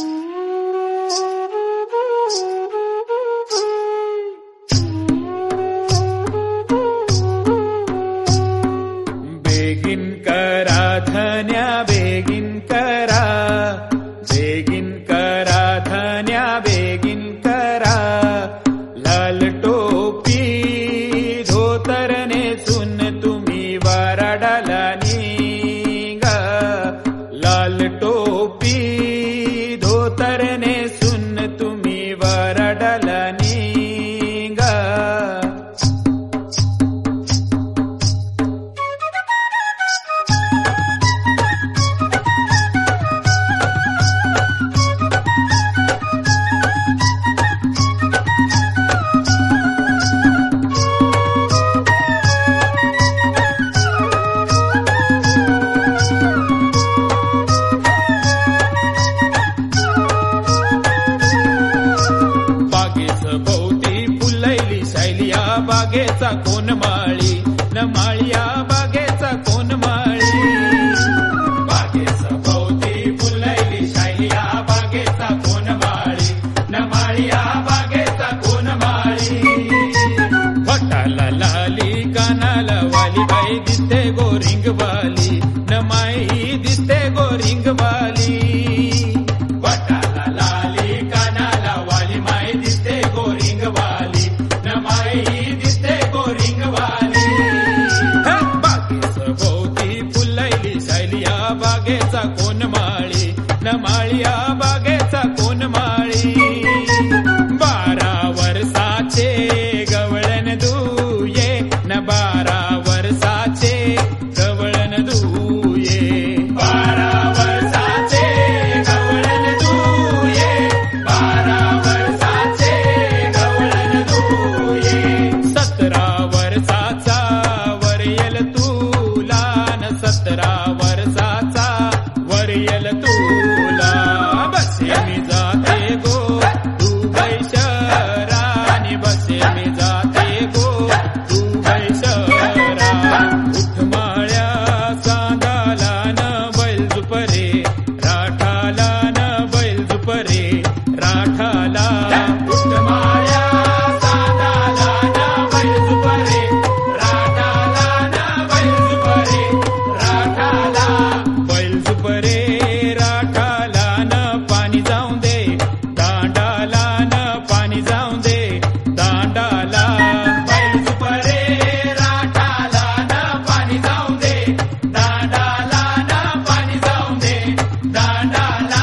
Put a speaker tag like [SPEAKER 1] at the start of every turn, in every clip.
[SPEAKER 1] बेगीन करा धन्या बेगीन करा, बेगीन करा धन्या बेगीन करा. लाल टोपी धोतर नेसून तुम्ही वराडाला निघा. लाल टोपी धोतर नेसून तुम्ही वराडाला निघा. बागेचा कोण माळी न माळिया बागेचा कोण माळी. बागेचा भोवती फुलैली शायलिया बागेचा कोण माळी न माळिया बागेचा कोण माळी. फटाला लाली कानाला वाली बाई दिसते गोरिंगवाली न माई दिसते गोरिंगवाली. फटाला लाली कानाला वाली माई दिसते गोरिंगवाली न माई दिसते गोरिंगवाली. बागेच भोवती फुलैली सायलिया बागेचा कोण माळी न माळिया बागेचा कोण माळी. 12 वर्षाचे गवळण दुये न 12 वर्षाचे गवळण दुये. 12 वर्षाचे गवळण दुये, 12 वर्षाचे गवळण दुये. 17 वर्षाचा वरयल तुला न 17 वर्षाचा वरयल तुला. बसे मी जाते गो दुबई शहरानी, बसे मी जाते गो दुबई शहरा. उठमाळ्या चांदाला न बैल झुपरे राठाला न बैल झुपरे राठाला. उठमाळ्या चांदाला न बैल झुपरे राठाला न बैल झुपरे राठाला. बैल झुपरे राठाला न पाणी जाऊन दे दांडाला न पाणी जाऊन दे दांडाला. बैल झुपरे राठाला न पाणी जाऊन दे दांडाला न पाणी जाऊन दे दांडाला.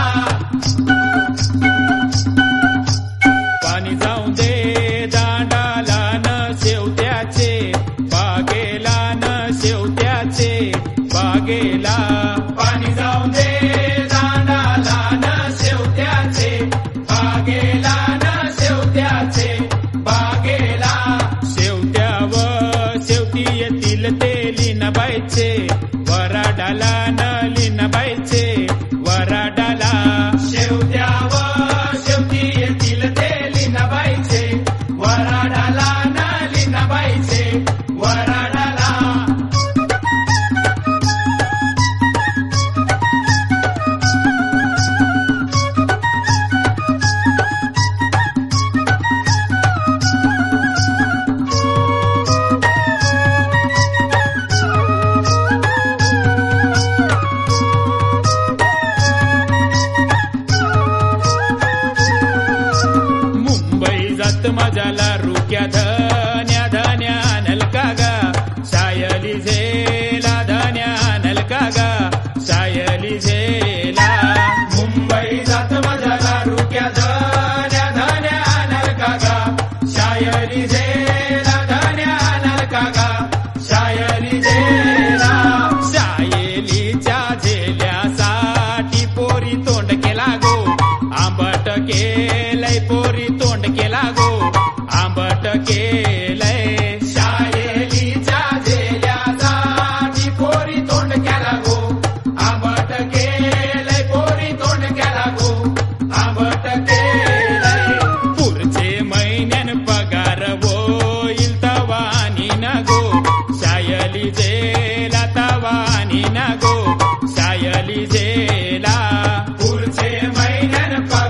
[SPEAKER 1] पाणी जाऊन दे दांडाला न शेवत्याचे बागेला न शेवत्याचे बागेला. पाणी जाऊन दे दांडाला न शेवत्याचे बागेला न शेवत्याचे बागेला. शेवट्याव शेवटी येतील ते लिनाबाईचे वराडाला न लिनाबाईचे वराडाला. शेवट्याव शेवटी येतील ते लिनाबाईचे वराडाला न लिनाबाईचे वराडाला. मुंबई जात माझ्याला रुक्या धन्या धन्या नलका गा. सायली झेला धन्या नलका गा सायली झेला. मुंबई जात माझ्याला रुक्या धन्या धन्या नलका गा सायली झेला धन्या नलका गा सायली झेला. सायलीच्या झेल्यासाठी पोरी तोंड केला गो आंबट केलंय पोरी तोंड केला गो आंबट केलंय. शायलीच्या झेल्यासाठी पोरी तोंड केला गो आंबट केलंय पोरी तोंड केला गो आंबट केलंय. पुढचे महिन्यान पगार होईल तवानी न गो शायली झेला तवानी न गो शायली झेला. पुढचे महिन्यान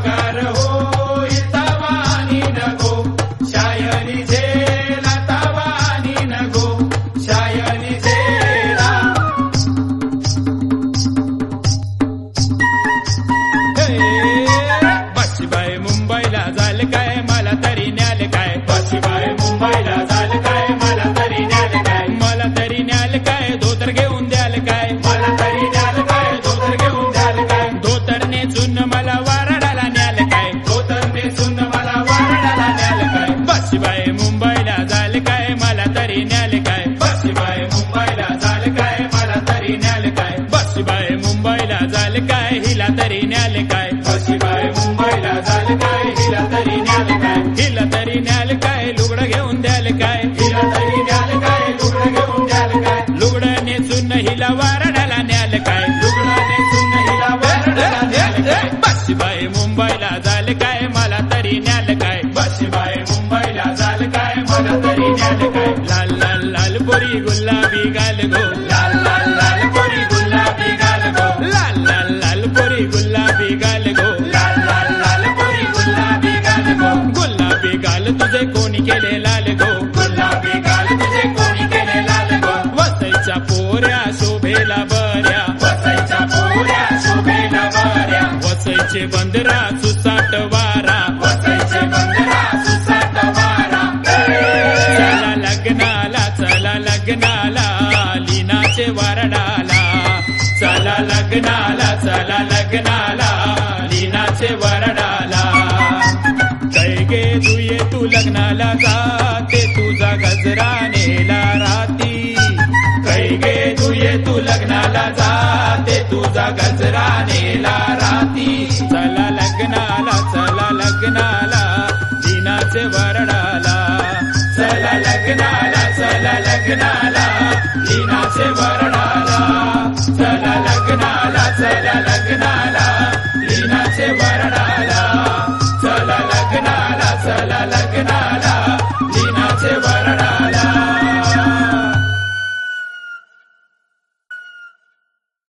[SPEAKER 1] तरी न्याल काय बसबाय मुंबईला जाल काय मला तरी न्याल काय बसबाय मुंबईला जाल काय हिला तरी न्याल काय बसबाय मुंबईला जाल काय हिला तरी न्याल काय हिला तरी न्याल काय लुगडं घेऊन द्याल काय हिला तरी न्याल काय लुगडं घेऊन द्याल काय लुगडं नेसून हिला वारणाला न्याल काय लुगडं नेसून हिला वारणाला न्याल काय बसबाय मुंबईला जाल काय मला तरी न्याल काय बसबाय मुंबईला जाल काय मला तरी न्याल काय लाल लाल लाल पोरी गुलाबी गाल गो लाल लाल लाल पोरी गुलाबी गाल गो लाल लाल लाल पोरी गुलाबी गाल गो लाल लाल लाल पोरी गुलाबी गाल गो गुलाबी गाल तुझे कोणी केले लाल गो गुलाबी गाल तुझे कोणी केले लाल गो वसईच्या पोऱ्या शोभेला बऱ्या वसईच्या पोऱ्या शोभेला बऱ्या वसईचे बंदरा सुसाट वारा वसईचे बंदरा सुसाट वारा चला लग्नाला लीनाचे वरडाला चला लग्नाला लीनाचे वरडाला कै गे दुये तू लग्नाला जाते तुझा गजरा नेला राती कै गे दुये तू लग्नाला जाते तुझा गजरा नेला राती चला लग्नाला लीनाचे वरडाला चला लग्नाला लीनाचे वरडाला चला लग्नाला